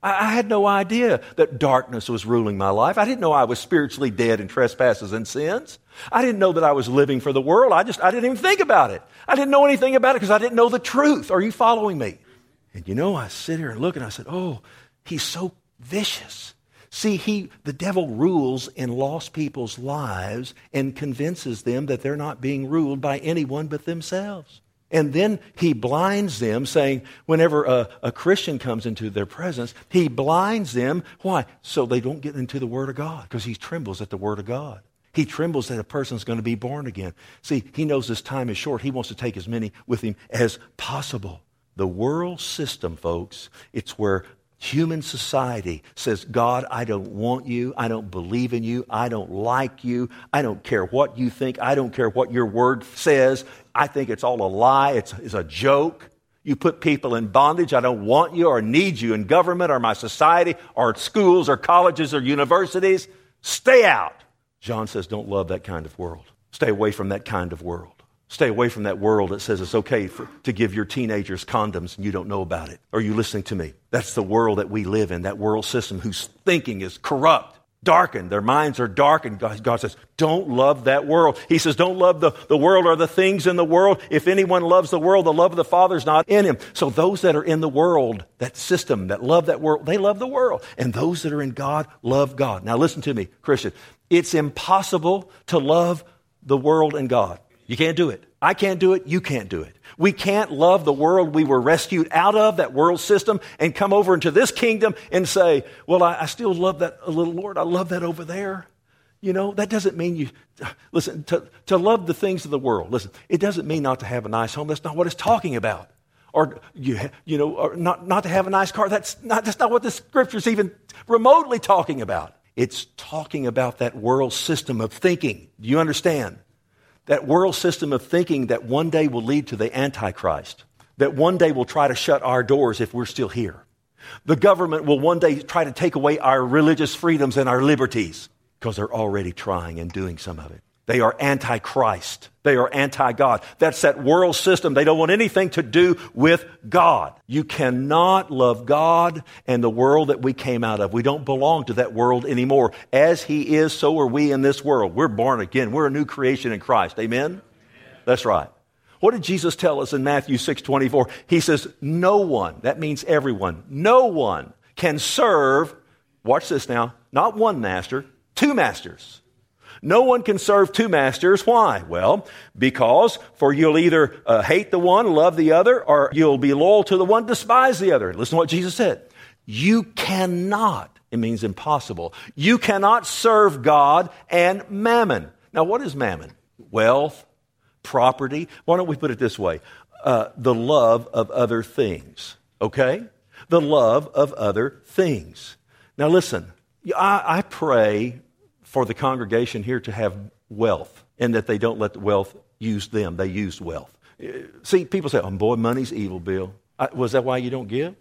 S1: I, I had no idea that darkness was ruling my life. I didn't know I was spiritually dead in trespasses and sins. I didn't know that I was living for the world. I just, I didn't even think about it. I didn't know anything about it because I didn't know the truth. Are you following me? And you know, I sit here and look and I said, oh, he's so vicious. See, he, the devil rules in lost people's lives and convinces them that they're not being ruled by anyone but themselves. And then he blinds them, saying, whenever a, a Christian comes into their presence, he blinds them. Why? So they don't get into the Word of God, because he trembles at the Word of God. He trembles that a person's going to be born again. See, he knows this time is short. He wants to take as many with him as possible. The world system, folks, it's where human society says, God, I don't want you. I don't believe in you. I don't like you. I don't care what you think. I don't care what your word says. I think it's all a lie. It's, it's a joke. You put people in bondage. I don't want you or need you in government or my society or schools or colleges or universities. Stay out. John says, don't love that kind of world. Stay away from that kind of world. Stay away from that world that says it's okay for, to give your teenagers condoms and you don't know about it. Are you listening to me? That's the world that we live in, that world system whose thinking is corrupt, darkened. Their minds are darkened. God, God says, don't love that world. He says, don't love the, the world or the things in the world. If anyone loves the world, the love of the Father is not in him. So those that are in the world, that system, that love that world, they love the world. And those that are in God love God. Now listen to me, Christian. It's impossible to love the world and God. You can't do it. I can't do it. You can't do it. We can't love the world we were rescued out of, that world system, and come over into this kingdom and say, well, I, I still love that a little, Lord. I love that over there. You know, that doesn't mean you, listen, to, to love the things of the world. Listen, it doesn't mean not to have a nice home. That's not what it's talking about. Or, you, you know, or not, not to have a nice car. That's not, that's not what the Scripture's even remotely talking about. It's talking about that world system of thinking. Do you understand? That world system of thinking that one day will lead to the Antichrist, that one day will try to shut our doors if we're still here. The government will one day try to take away our religious freedoms and our liberties, because they're already trying and doing some of it. They are anti-Christ. They are anti-God. That's that world system. They don't want anything to do with God. You cannot love God and the world that we came out of. We don't belong to that world anymore. As He is, so are we in this world. We're born again. We're a new creation in Christ. Amen? Amen. That's right. What did Jesus tell us in Matthew six twenty-four? He says, no one, that means everyone, no one can serve, watch this now, not one master, two masters. No one can serve two masters. Why? Well, because for you'll either uh, hate the one, love the other, or you'll be loyal to the one, despise the other. Listen to what Jesus said. You cannot, it means impossible, you cannot serve God and mammon. Now, what is mammon? Wealth, property. Why don't we put it this way? Uh, the love of other things, okay? The love of other things. Now, listen, I, I pray for the congregation here to have wealth, and that they don't let the wealth use them. They use wealth. See, people say, oh, boy, money's evil, Bill. I, was that why you don't give?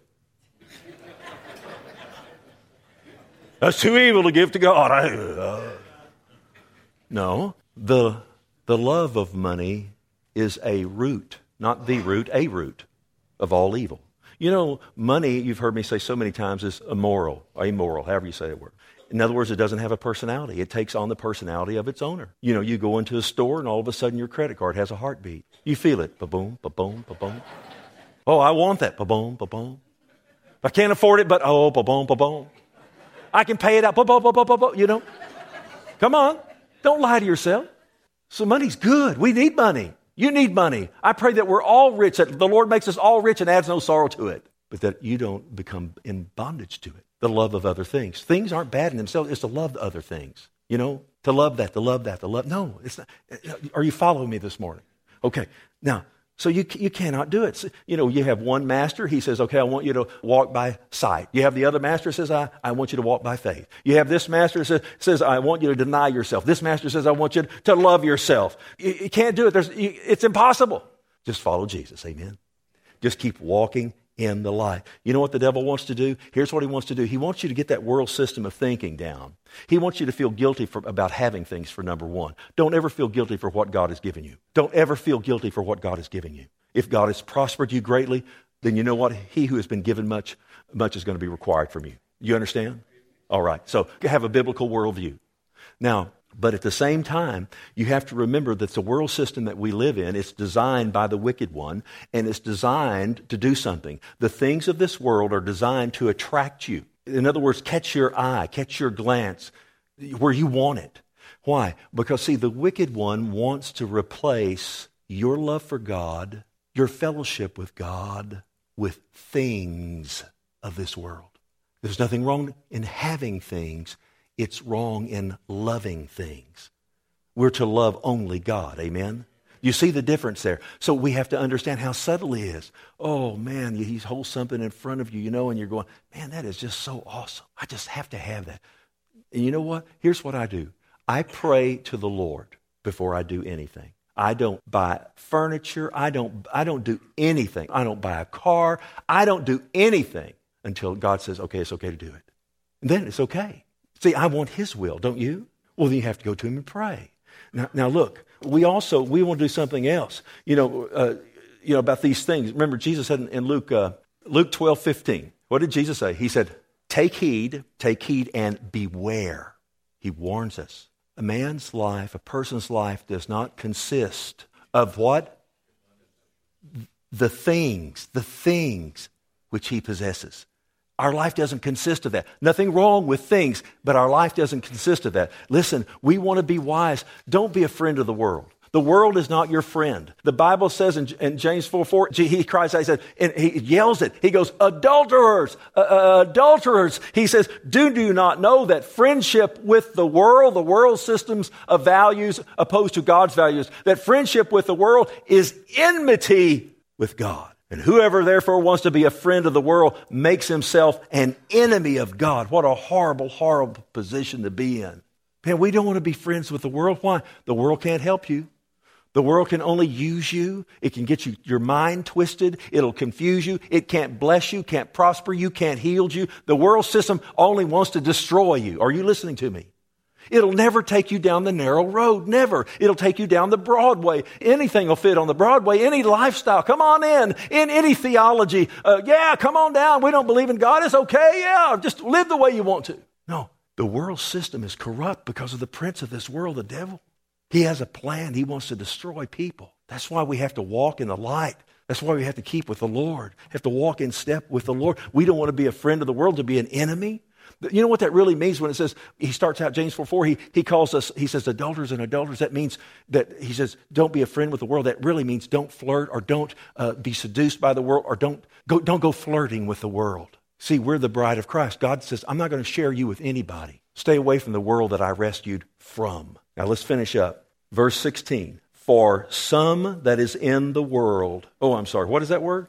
S1: That's too evil to give to God. I, uh. No, the, the love of money is a root, not the root, a root of all evil. You know, money, you've heard me say so many times, is immoral, or immoral, however you say that word. In other words, it doesn't have a personality. It takes on the personality of its owner. You know, you go into a store and all of a sudden your credit card has a heartbeat. You feel it. Ba-boom, ba-boom, ba-boom. Oh, I want that. Ba-boom, ba-boom. I can't afford it, but oh, ba-boom, ba-boom. I can pay it out. Ba-boom, ba-boom, ba-boom. You know? Come on. Don't lie to yourself. So money's good. We need money. You need money. I pray that we're all rich, that the Lord makes us all rich and adds no sorrow to it, but that you don't become in bondage to it. The love of other things. Things aren't bad in themselves. It's to love other things. You know, to love that, to love that, to love. No, it's not. Are you following me this morning? Okay. Now, so you you cannot do it. So, you know, you have one master. He says, okay, I want you to walk by sight. You have the other master says, I, I want you to walk by faith. You have this master says, says, I want you to deny yourself. This master says, I want you to love yourself. You, you can't do it. There's, you, it's impossible. Just follow Jesus. Amen. Just keep walking in the light. You know what the devil wants to do? Here's what he wants to do. He wants you to get that world system of thinking down. He wants you to feel guilty for, about having things, for number one. Don't ever feel guilty for what God has given you. Don't ever feel guilty for what God has given you. If God has prospered you greatly, then you know what? He who has been given much, much is going to be required from you. You understand? All right. So you have a biblical worldview. Now, but at the same time, you have to remember that the world system that we live in is designed by the wicked one, and it's designed to do something. The things of this world are designed to attract you. In other words, catch your eye, catch your glance where you want it. Why? Because, see, the wicked one wants to replace your love for God, your fellowship with God, with things of this world. There's nothing wrong in having things. It's wrong in loving things. We're to love only God. Amen? You see the difference there. So we have to understand how subtle he is. Oh, man, he holds something in front of you, you know, and you're going, man, that is just so awesome. I just have to have that. And you know what? Here's what I do. I pray to the Lord before I do anything. I don't buy furniture. I don't, I don't do anything. I don't buy a car. I don't do anything until God says, okay, it's okay to do it. And then it's okay. See, I want his will, don't you? Well, then you have to go to him and pray. Now, now look, we also, we want to do something else. You know, uh, you know about these things. Remember, Jesus said in, in Luke, uh, Luke twelve fifteen, what did Jesus say? He said, take heed, take heed and beware. He warns us. A man's life, a person's life does not consist of what? The things, the things which he possesses. Our life doesn't consist of that. Nothing wrong with things, but our life doesn't consist of that. Listen, we want to be wise. Don't be a friend of the world. The world is not your friend. The Bible says in, in James four four, he cries out, he says, and he yells it. He goes, adulterers, uh, uh, adulterers. He says, do you not know that friendship with the world, the world systems of values opposed to God's values, that friendship with the world is enmity with God. And whoever therefore wants to be a friend of the world makes himself an enemy of God. What a horrible, horrible position to be in. Man, we don't want to be friends with the world. Why? The world can't help you. The world can only use you. It can get you your mind twisted. It'll confuse you. It can't bless you, can't prosper you, can't heal you. The world system only wants to destroy you. Are you listening to me? It'll never take you down the narrow road. Never. It'll take you down the broad way. Anything will fit on the broad way. Any lifestyle. Come on in. In any theology. Uh, yeah, come on down. We don't believe in God. It's okay. Yeah, just live the way you want to. No. The world system is corrupt because of the prince of this world, the devil. He has a plan. He wants to destroy people. That's why we have to walk in the light. That's why we have to keep with the Lord. Have to walk in step with the Lord. We don't want to be a friend of the world, to be an enemy. You know what that really means when it says, he starts out, James four four, he, he calls us, he says, adulterers and adulterers. That means that he says, don't be a friend with the world. That really means don't flirt or don't uh, be seduced by the world or don't go, don't go flirting with the world. See, we're the bride of Christ. God says, I'm not going to share you with anybody. Stay away from the world that I rescued from. Now let's finish up. Verse sixteen, for some that is in the world. Oh, I'm sorry. What is that word?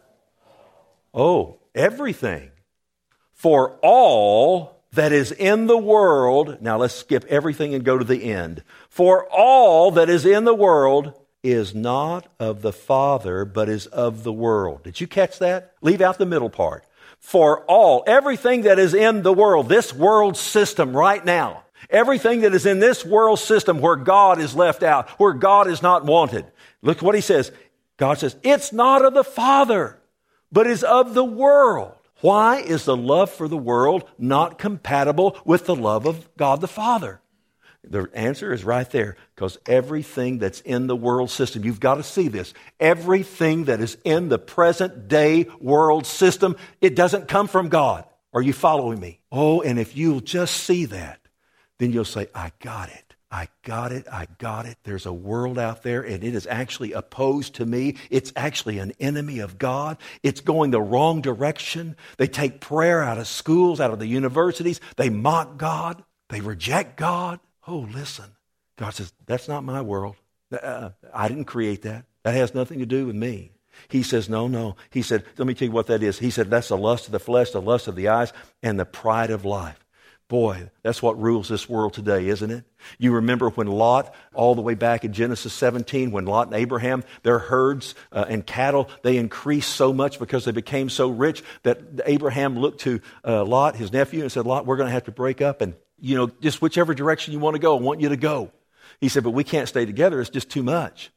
S1: Oh, everything. For all that is in the world, now let's skip everything and go to the end. For all that is in the world is not of the Father, but is of the world. Did you catch that? Leave out the middle part. For all, everything that is in the world, this world system right now, everything that is in this world system where God is left out, where God is not wanted. Look what he says. God says, it's not of the Father, but is of the world. Why is the love for the world not compatible with the love of God the Father? The answer is right there, because everything that's in the world system, you've got to see this. Everything that is in the present day world system, it doesn't come from God. Are you following me? Oh, and if you'll just see that, then you'll say, I got it. I got it. I got it. There's a world out there, and it is actually opposed to me. It's actually an enemy of God. It's going the wrong direction. They take prayer out of schools, out of the universities. They mock God. They reject God. Oh, listen. God says, that's not my world. Uh, I didn't create that. That has nothing to do with me. He says, no, no. He said, let me tell you what that is. He said, that's the lust of the flesh, the lust of the eyes, and the pride of life. Boy, that's what rules this world today, isn't it? You remember when Lot, all the way back in Genesis seventeen, when Lot and Abraham, their herds uh, and cattle, they increased so much because they became so rich that Abraham looked to uh, Lot, his nephew, and said, Lot, we're going to have to break up and, you know, just whichever direction you want to go, I want you to go. He said, but we can't stay together. It's just too much.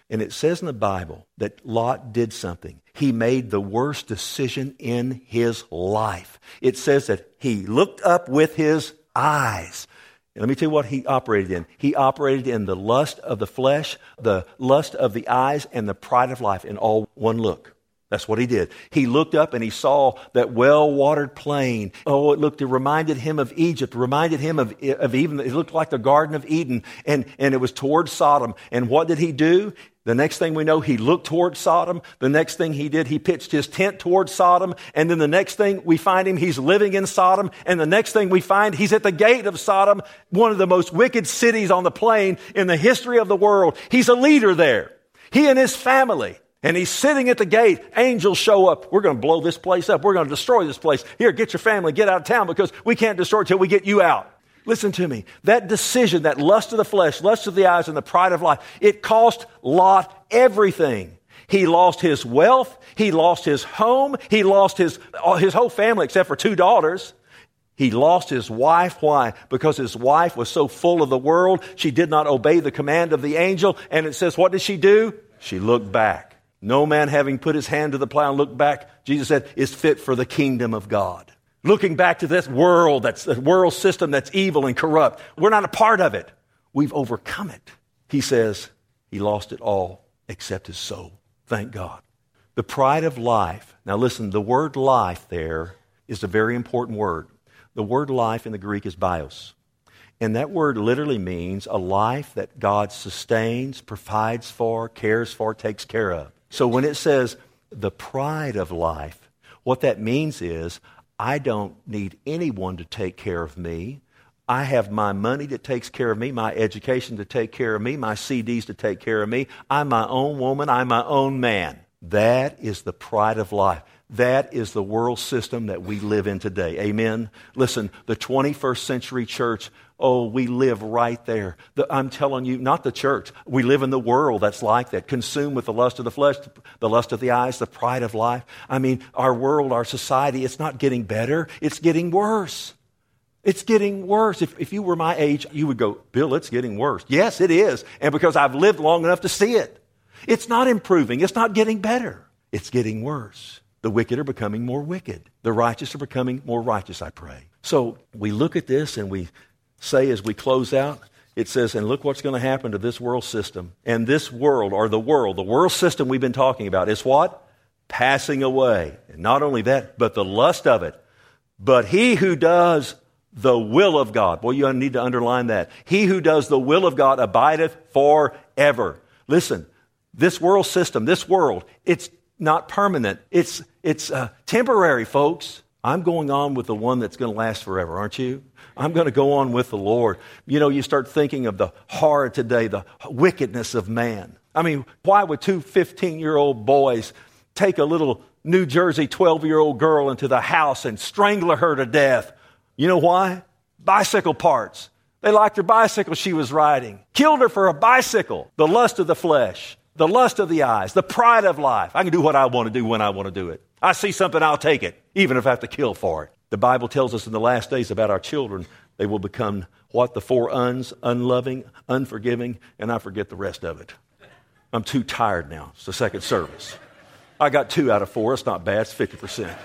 S1: And it says in the Bible that Lot did something. He made the worst decision in his life. It says that he looked up with his eyes. And let me tell you what he operated in. He operated in the lust of the flesh, the lust of the eyes, and the pride of life in all one look. That's what he did. He looked up and he saw that well-watered plain. Oh, it looked, it reminded him of Egypt, reminded him of, of even, it looked like the Garden of Eden, and, and it was towards Sodom. And what did he do? The next thing we know, he looked towards Sodom. The next thing he did, he pitched his tent towards Sodom. And then the next thing we find him, he's living in Sodom. And the next thing we find, he's at the gate of Sodom, one of the most wicked cities on the plain in the history of the world. He's a leader there. He and his family. And he's sitting at the gate. Angels show up. We're going to blow this place up. We're going to destroy this place. Here, get your family. Get out of town because we can't destroy it till we get you out. Listen to me. That decision, that lust of the flesh, lust of the eyes, and the pride of life, it cost Lot everything. He lost his wealth. He lost his home. He lost his, his whole family except for two daughters. He lost his wife. Why? Because his wife was so full of the world. She did not obey the command of the angel. And it says, what did she do? She looked back. No man having put his hand to the plow and looked back, Jesus said, is fit for the kingdom of God. Looking back to this world, that's the world system that's evil and corrupt. We're not a part of it. We've overcome it. He says he lost it all except his soul. Thank God. The pride of life. Now listen, the word life there is a very important word. The word life in the Greek is bios. And that word literally means a life that God sustains, provides for, cares for, takes care of. So when it says the pride of life, what that means is I don't need anyone to take care of me. I have my money that takes care of me, my education to take care of me, my C Ds to take care of me. I'm my own woman. I'm my own man. That is the pride of life. That is the world system that we live in today. Amen? Listen, the twenty-first century church, oh, we live right there. The, I'm telling you, not the church. We live in the world that's like that, consumed with the lust of the flesh, the lust of the eyes, the pride of life. I mean, our world, our society, it's not getting better. It's getting worse. It's getting worse. If, if you were my age, you would go, Bill, it's getting worse. Yes, it is. And because I've lived long enough to see it. It's not improving. It's not getting better. It's getting worse. The wicked are becoming more wicked. The righteous are becoming more righteous, I pray. So we look at this and we say as we close out, it says, and look what's going to happen to this world system. And this world, or the world, the world system we've been talking about is what? Passing away. And not only that, but the lust of it. But he who does the will of God. Boy, you need to underline that. He who does the will of God abideth forever. Listen, this world system, this world, it's not permanent. It's it's uh, temporary, folks. I'm going on with the one that's going to last forever, aren't you? I'm going to go on with the Lord. You know, you start thinking of the horror today, the wickedness of man. I mean, why would two fifteen-year-old boys take a little New Jersey twelve-year-old girl into the house and strangle her to death? You know why? Bicycle parts. They liked her bicycle she was riding. Killed her for a bicycle. The lust of the flesh. The lust of the eyes, the pride of life. I can do what I want to do when I want to do it. I see something, I'll take it, even if I have to kill for it. The Bible tells us in the last days about our children, they will become what? The four uns, unloving, unforgiving, and I forget the rest of it. I'm too tired now. It's the second service. I got two out of four. It's not bad. It's fifty percent.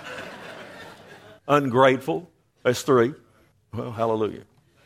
S1: Ungrateful. That's three. Well, hallelujah.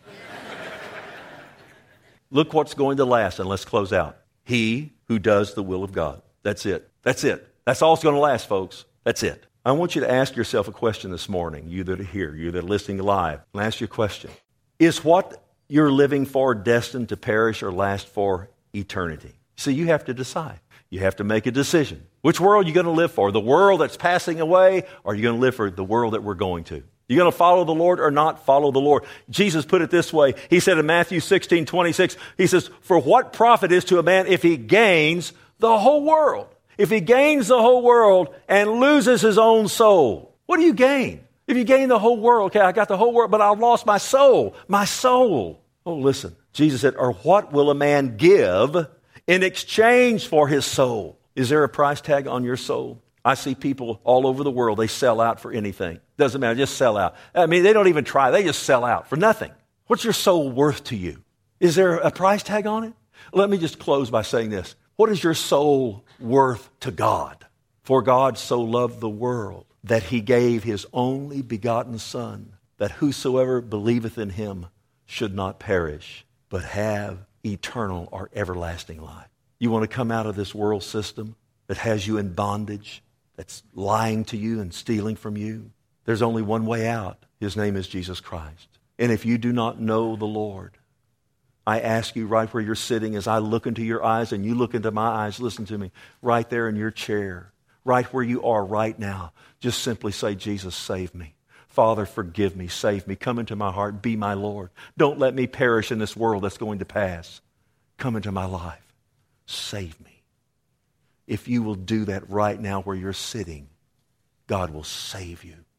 S1: Look what's going to last, and let's close out. He who does the will of God. That's it. That's it. That's all it's going to last, folks. That's it. I want you to ask yourself a question this morning, you that are here, you that are listening live. I'll ask you a question. Is what you're living for destined to perish or last for eternity? See, you have to decide. You have to make a decision. Which world are you going to live for? The world that's passing away, or are you going to live for the world that we're going to? You going to follow the Lord or not follow the Lord? Jesus put it this way. He said in Matthew sixteen twenty-six, he says, for what profit is to a man if he gains the whole world? If he gains the whole world and loses his own soul, what do you gain? If you gain the whole world, okay, I got the whole world, but I've lost my soul, my soul. Oh, listen, Jesus said, or what will a man give in exchange for his soul? Is there a price tag on your soul? I see people all over the world, they sell out for anything. Doesn't matter, just sell out. I mean, they don't even try. They just sell out for nothing. What's your soul worth to you? Is there a price tag on it? Let me just close by saying this. What is your soul worth to God? For God so loved the world that he gave his only begotten Son, that whosoever believeth in him should not perish, but have eternal or everlasting life. You want to come out of this world system that has you in bondage, that's lying to you and stealing from you? There's only one way out. His name is Jesus Christ. And if you do not know the Lord, I ask you right where you're sitting, as I look into your eyes and you look into my eyes, listen to me, right there in your chair, right where you are right now, just simply say, Jesus, save me. Father, forgive me, save me. Come into my heart, be my Lord. Don't let me perish in this world that's going to pass. Come into my life. Save me. If you will do that right now where you're sitting, God will save you.